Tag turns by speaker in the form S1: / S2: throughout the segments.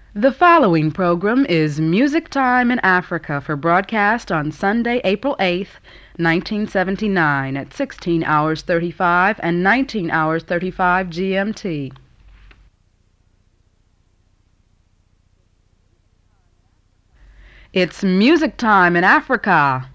S1: The following program is Music Time in Africa for broadcast on Sunday, April 8th, 1979 at 16 hours 35 and 19 hours 35 GMT. It's Music Time in Africa.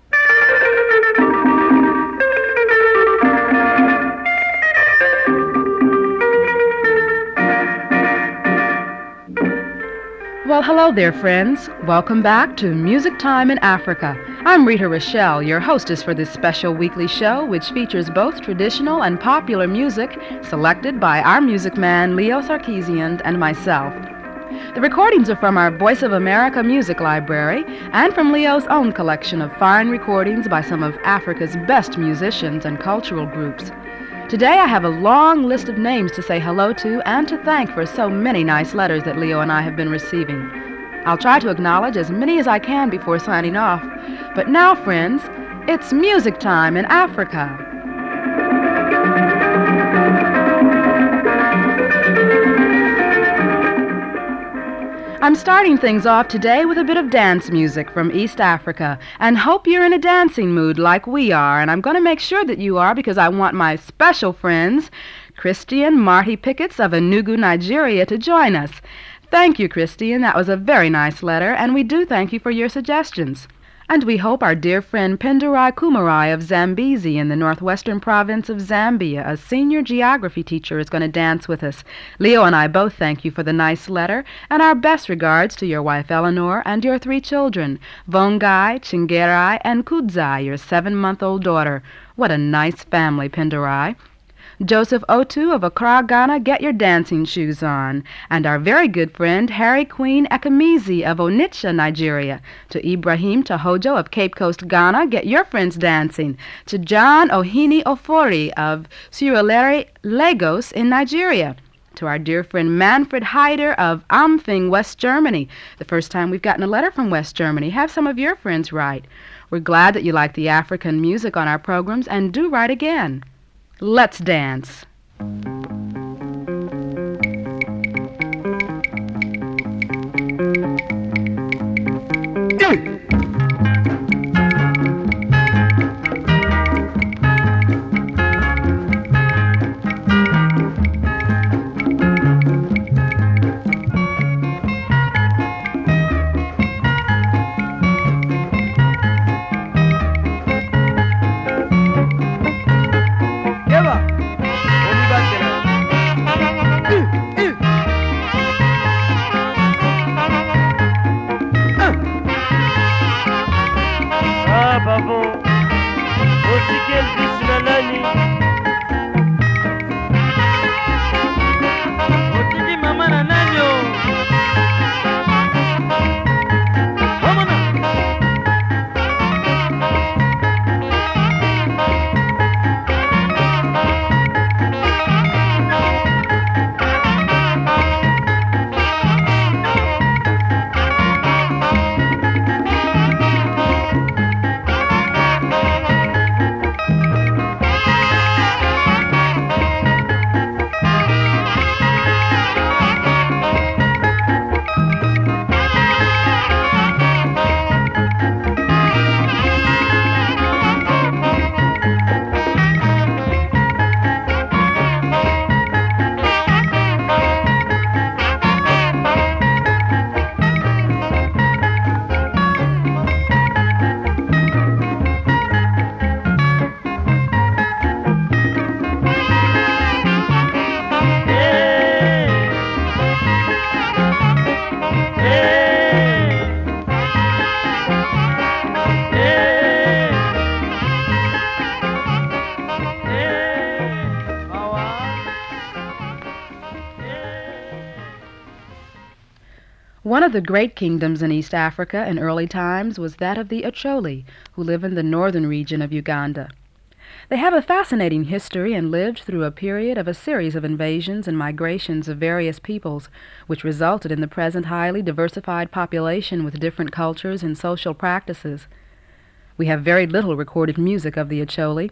S1: Well, hello there, friends. Welcome back to Music Time in Africa. I'm Rita Rochelle, your hostess for this special weekly show, which features both traditional and popular music selected by our music man, Leo Sarkeesian, and myself. The recordings are from our Voice of America music library and from Leo's own collection of fine recordings by some of Africa's best musicians and cultural groups. Today I have a long list of names to say hello to and to thank for so many nice letters that Leo and I have been receiving. I'll try to acknowledge as many as I can before signing off. But now, friends, it's Music Time in Africa. I'm starting things off today with a bit of dance music from East Africa, and hope you're in a dancing mood like we are, and I'm going to make sure that you are because I want my special friends, Christian Marty Pickets of Enugu, Nigeria, to join us. Thank you, Christian. That was a very nice letter, and we do thank you for your suggestions. And we hope our dear friend Pendurai Kumarai of Zambezi in the northwestern province of Zambia, a senior geography teacher, is going to dance with us. Leo and I both thank you for the nice letter, and our best regards to your wife Eleanor and your 3 children, Vongai, Chingerai, and Kudzai, your 7-month-old daughter. What a nice family, Pendurai. Joseph Otu of Accra, Ghana, get your dancing shoes on. And our very good friend Harry Queen Ekemizi of Onitsha, Nigeria. To Ibrahim Tahojo of Cape Coast, Ghana, get your friends dancing. To John Ohini Ofori of Surulere, Lagos in Nigeria. To our dear friend Manfred Heider of Amfing, West Germany. The first time we've gotten a letter from West Germany. Have some of your friends write. We're glad that you like the African music on our programs, and do write again. Let's dance. One of the great kingdoms in East Africa in early times was that of the Acholi, who live in the northern region of Uganda. They have a fascinating history and lived through a period of a series of invasions and migrations of various peoples, which resulted in the present highly diversified population with different cultures and social practices. We have very little recorded music of the Acholi,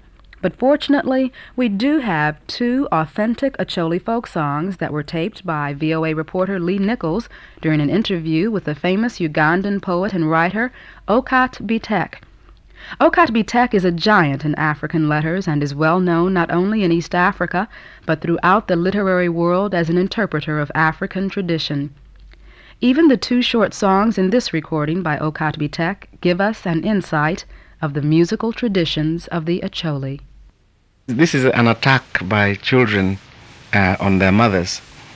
S1: But fortunately, we do have two authentic Acholi folk songs that were taped by VOA reporter Lee Nichols during an interview with the famous Ugandan poet and writer Okat Bitek. Okat Bitek is a giant in African letters and is well known not only in East Africa, but throughout the literary world as an interpreter of African tradition. Even the two short songs in this recording by Okat Bitek give us an insight of the musical traditions of the Acholi.
S2: This is an attack by children on their mothers.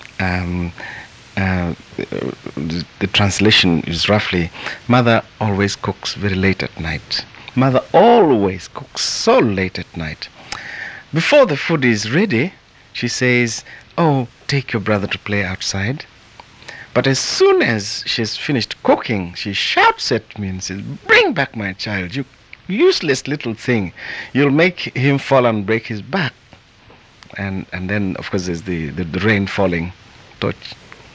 S2: The translation is roughly, mother always cooks very late at night. Mother always cooks so late at night. Before the food is ready, she says, oh, take your brother to play outside. But as soon as she's finished cooking, she shouts at me and says, bring back my child, you useless little thing. You'll make him fall and break his back. And then, of course, there's the rain falling. Touch.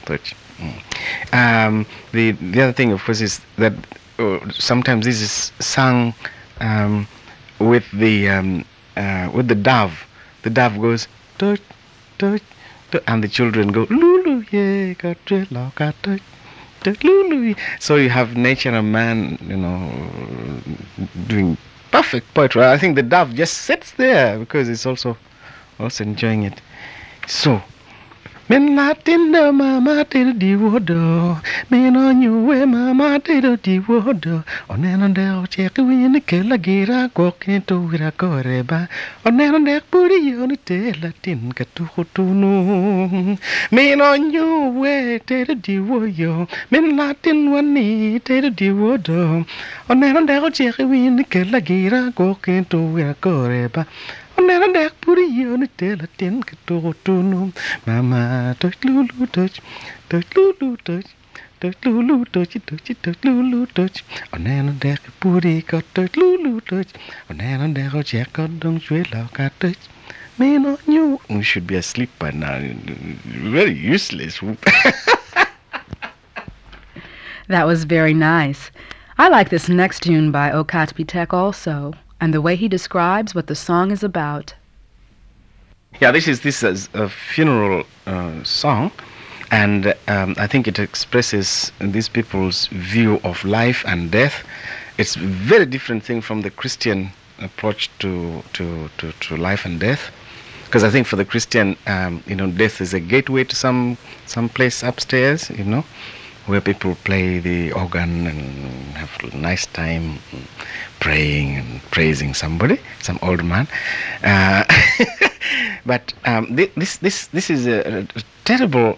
S2: The other thing, of course, is that sometimes this is sung with the dove. The dove goes touch, and the children go lulu, yeah, got touch, lulu. So you have nature and man, doing perfect poetry. I think the dove just sits there because it's also enjoying it. So. Men Latinda mama did the water, men on you way mama did the water, on and there check win the killer gira, walking to Viracoreba, on and there put you on the tail Latin catuno. Men on you way did the water, men Latin one knee did the water, on and there check win the killer gira, walking to Viracoreba. Nera dek puri yoni tela tin katotunum. Mama touch lulu touch lulu touch lulu touch lulu touch. Onena dek puri got touch lulu touch. Onena dek check out dong sweet love got touch. Me no you. We should be asleep by now. Very useless.
S1: That was very nice. I like this next tune by Okat Bitek also, and the way he describes what the song is about.
S2: Yeah, this is a funeral song, and I think it expresses these people's view of life and death. It's a very different thing from the Christian approach to life and death, because I think for the Christian, death is a gateway to some place upstairs, where people play the organ and have a nice time praying and praising somebody, some old man. But this is a terrible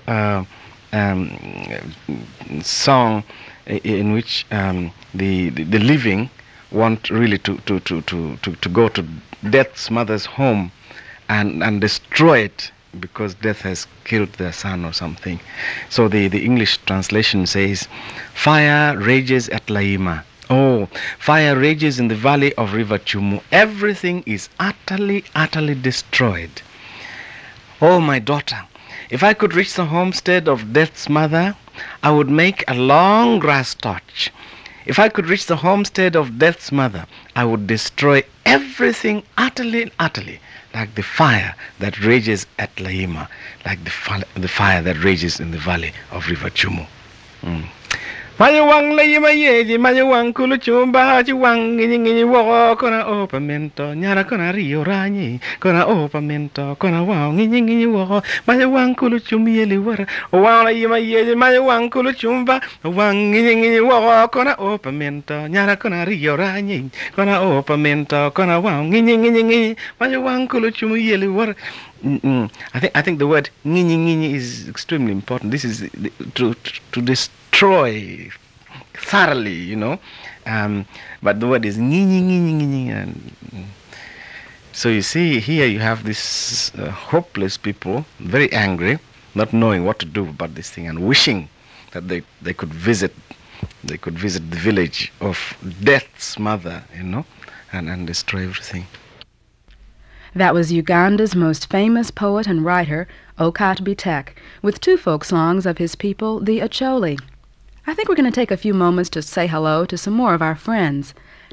S2: song in which the living want really to go to death's mother's home and destroy it, because death has killed their son or something. So the English translation says, fire rages at Laima. Oh, fire rages in the valley of River Chumu. Everything is utterly destroyed. Oh, my daughter, if I could reach the homestead of death's mother, I would make a long grass torch. If I could reach the homestead of death's mother, I would destroy everything utterly, like the fire that rages at Laima, like the fire that rages in the valley of River Chumu. Mayawang Laima yeji, mayawang kuluchumba, chiwang ngini wo, kona opamento, nyara kona rio rani, kona opamento, kona wow, ngini wo, mayawang kuluchumi yeli wara, wang Laima yeji, mayawang kuluchumba, wang ngini wo, kona opamento, nyara kona rio rani, kona opamento, kona wow, ngini, mayawang kuluchumi yeli wara. I think the word ngini is extremely important. This is to destroy thoroughly, but the word is ngini. And so you see here you have this hopeless people, very angry, not knowing what to do about this thing, and wishing that they could visit the village of death's mother, and destroy everything.
S1: That was Uganda's most famous poet and writer, Okat Bitek, with two folk songs of his people, the Acholi. I think we're going to take a few moments to say hello to some more of our friends.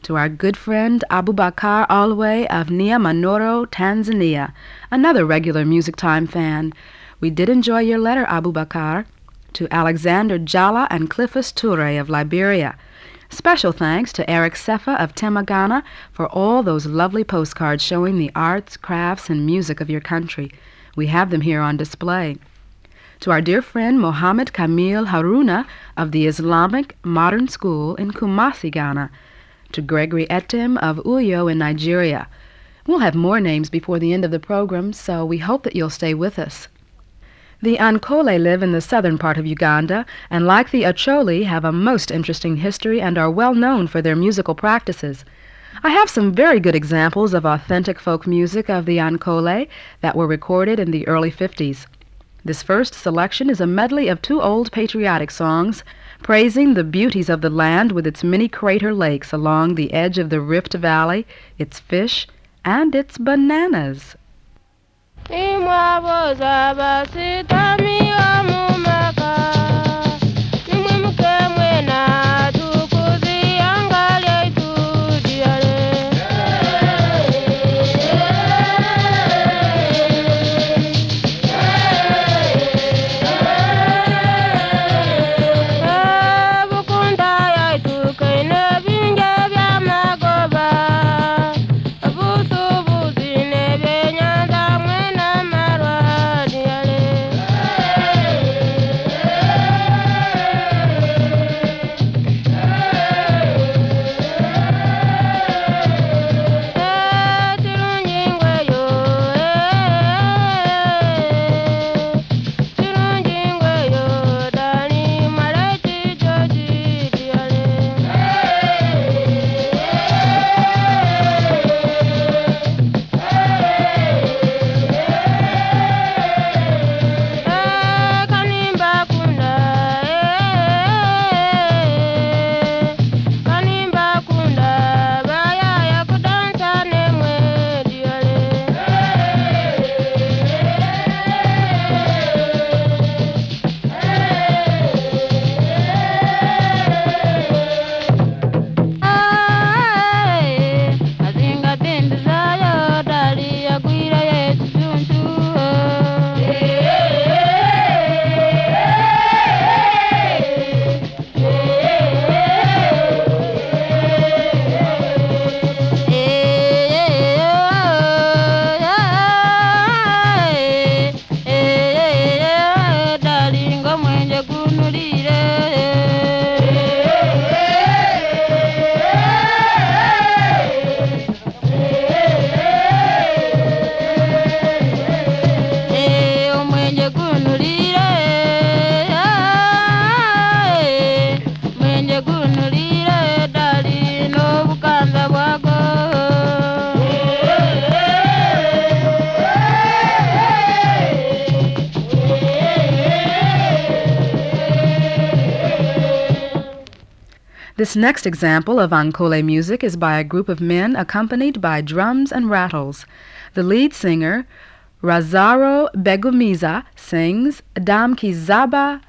S1: To our good friend Abubakar Alwe of Niamanoro, Tanzania, another regular Music Time fan. We did enjoy your letter, Abubakar. To Alexander Jala and Cliffus Toure of Liberia. Special thanks to Eric Sefa of Temagana for all those lovely postcards showing the arts, crafts, and music of your country. We have them here on display. To our dear friend Mohammed Kamil Haruna of the Islamic Modern School in Kumasi, Ghana. To Gregory Etim of Uyo in Nigeria. We'll have more names before the end of the program, so we hope that you'll stay with us. The Ankole live in the southern part of Uganda, and like the Acholi, have a most interesting history and are well known for their musical practices. I have some very good examples of authentic folk music of the Ankole that were recorded in the early 50s. This first selection is a medley of two old patriotic songs praising the beauties of the land with its many crater lakes along the edge of the Rift Valley, its fish, and its bananas. This next example of Ankole music is by a group of men accompanied by drums and rattles. The lead singer, Razaro Begumiza, sings Damkizaba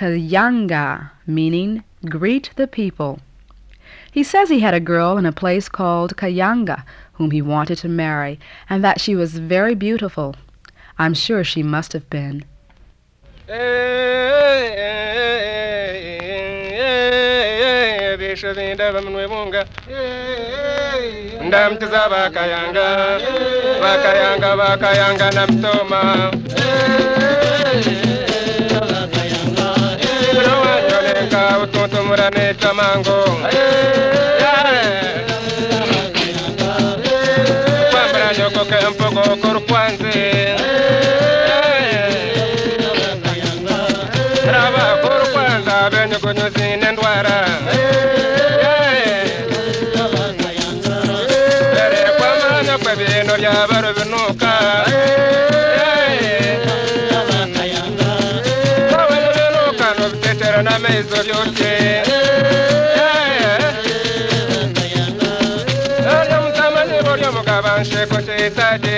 S1: Kayanga, meaning greet the people. He says he had a girl in a place called Kayanga whom he wanted to marry, and that she was very beautiful. I'm sure she must have been.
S2: Ndamtiza bakayanga bakayanga bakayanga namtoma rawanyoleka utuntumurane tamango kwambara nyoko kempoko korukwanze raba korukwanza benyukunyuzi nendwara bino lyabaro binuka babano binuka nobitetera n'amaizo byose arya mutamani boryo mugaba nsheko kyetaje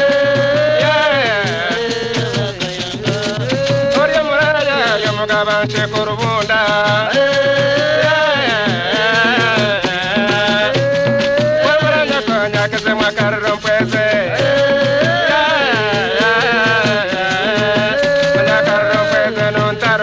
S2: oryo muraya yo mugaba nsheko rubunda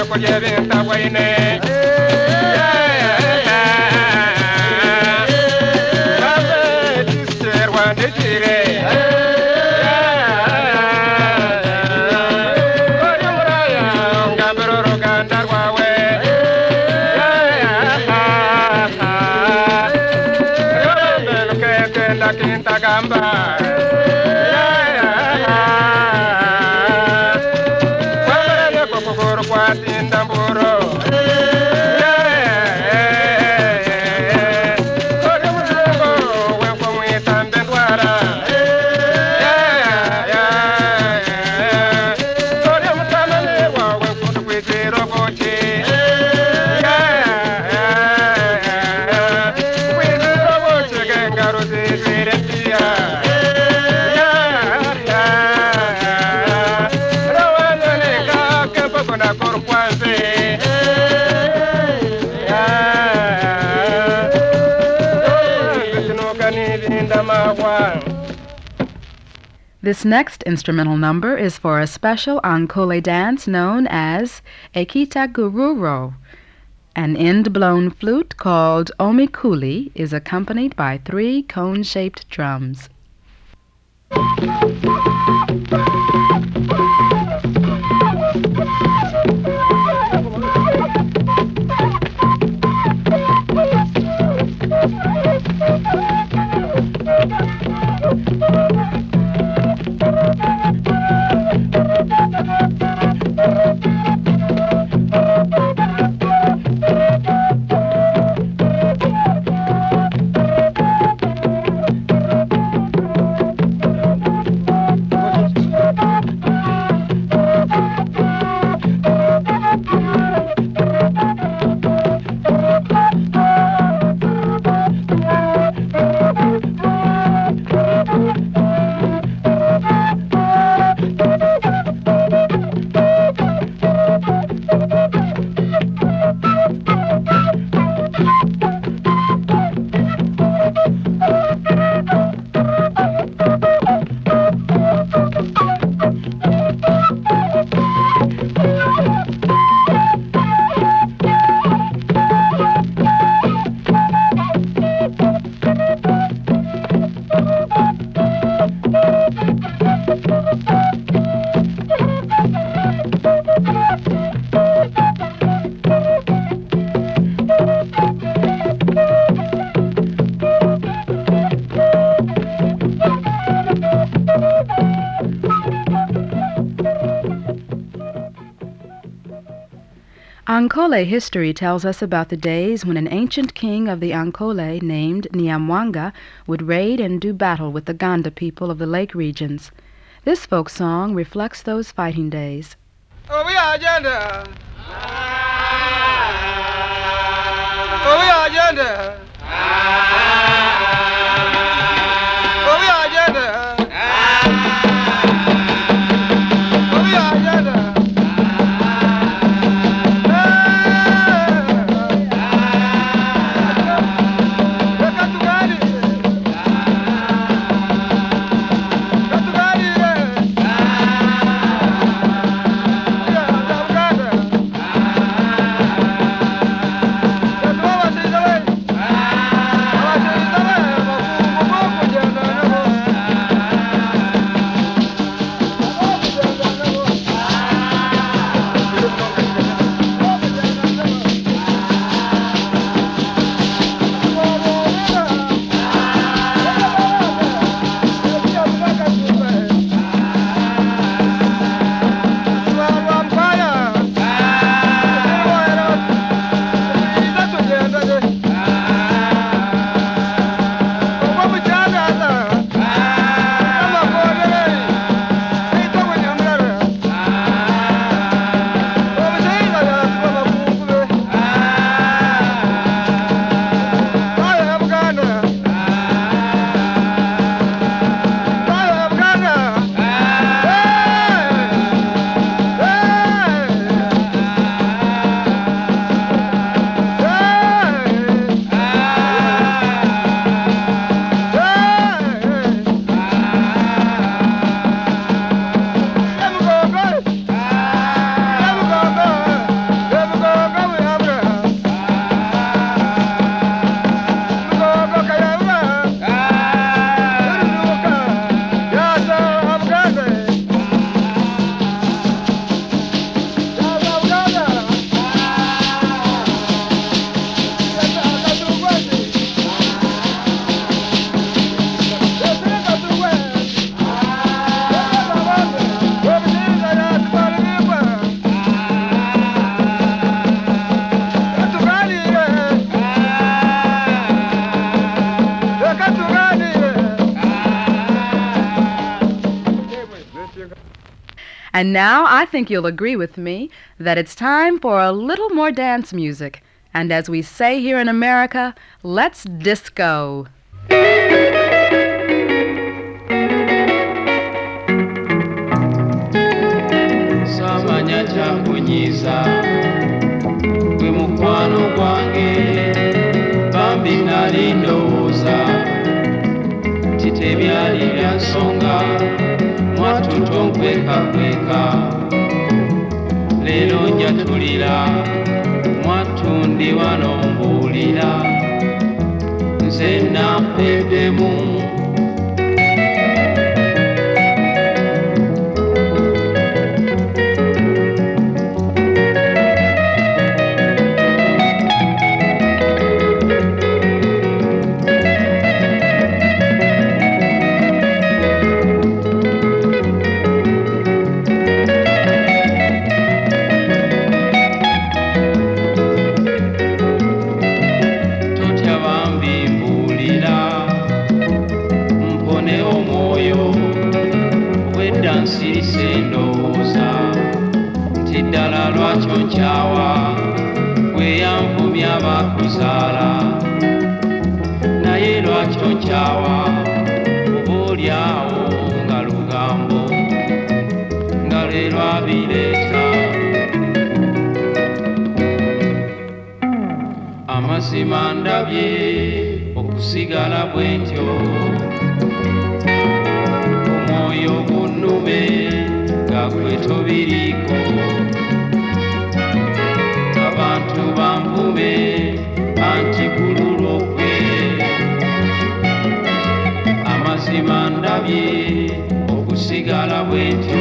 S1: This next instrumental number is for a special Ankole dance known as Ekita Gururo. An end-blown flute called omikuli is accompanied by 3 cone-shaped drums. Ankole history tells us about the days when an ancient king of the Ankole named Nyamwanga would raid and do battle with the Ganda people of the lake regions. This folk song reflects those fighting days.
S3: Oh, we are agenda. Oh, we are agenda. Oh, we are agenda. Oh, we are agenda.
S1: And now I think you'll agree with me that it's time for a little more dance music. And as we say here in America, let's disco.
S4: Samanya chakunyiza gwe mukwano gwange bambi nali ndowooza titebyali bya nsonga mwattu tonkwekakweka leero njatulira mwattu ndi wano mbuulira nze nampeddemu lwakyo nkyawa kweyanvumya bakuzaala naye lwakyo nkyawa obaolyawo nga lugambo nga leero abireeta amazima ndabye okusigala bwe ntyo omwoyo gunnume nga gwe tobiriiko abantu bampume anti kululokwe amazima ndabye okusigala bwe ntyo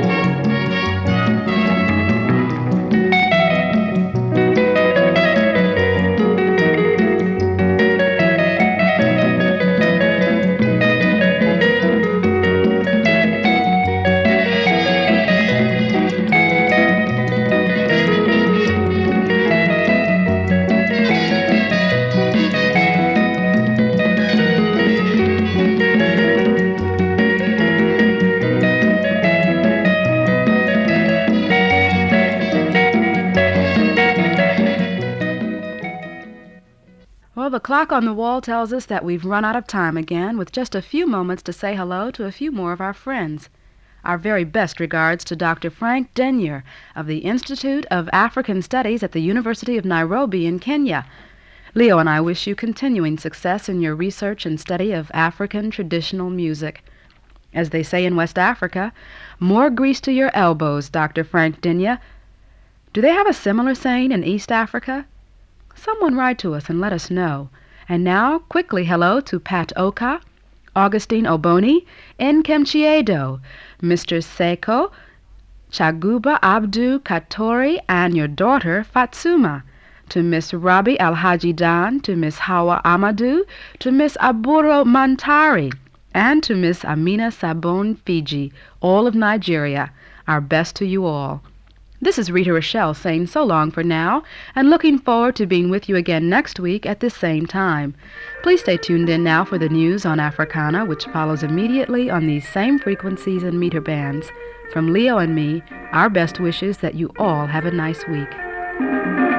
S1: Well, the clock on the wall tells us that we've run out of time again, with just a few moments to say hello to a few more of our friends. Our very best regards to Dr. Frank Denyer of the Institute of African Studies at the University of Nairobi in Kenya. Leo and I wish you continuing success in your research and study of African traditional music. As they say in West Africa, more grease to your elbows, Dr. Frank Denyer. Do they have a similar saying in East Africa? Someone write to us and let us know. And now, quickly hello to Pat Oka, Augustine Oboni, Nkem Chiedo, Mr. Seko, Chaguba Abdu Katori, and your daughter Fatsuma. To Miss Rabi Alhaji Dan, to Miss Hawa Amadou, to Miss Aburo Mantari, and to Miss Amina Sabon Fiji, all of Nigeria. Our best to you all. This is Rita Rochelle saying so long for now, and looking forward to being with you again next week at this same time. Please stay tuned in now for the news on Africana, which follows immediately on these same frequencies and meter bands. From Leo and me, our best wishes that you all have a nice week.